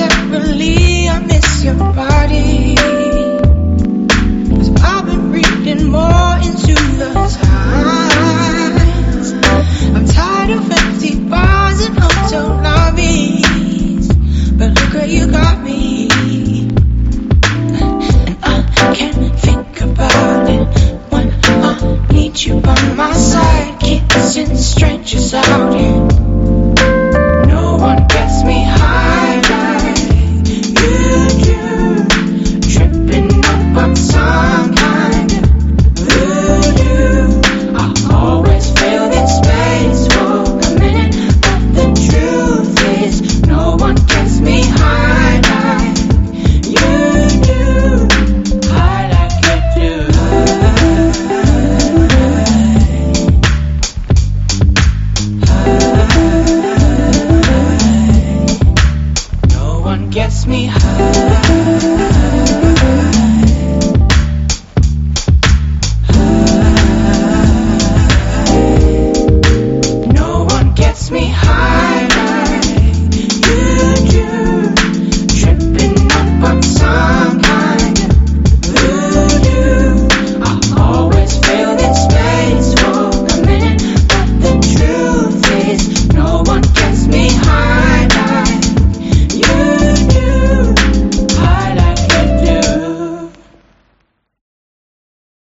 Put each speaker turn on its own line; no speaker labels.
Desperately, I miss your body. 'Cause I've been reading more into the times. I'm tired of empty bars and hotel lobbies. But look where you got me. And I can't think about it when I need you by my side. Kissing strangers out here. No one gets me high like you do. Tripping up on some kind of voodoo. I always feel this space for a minute, but the truth is no one gets me high like you do. High like you do. No one gets me high.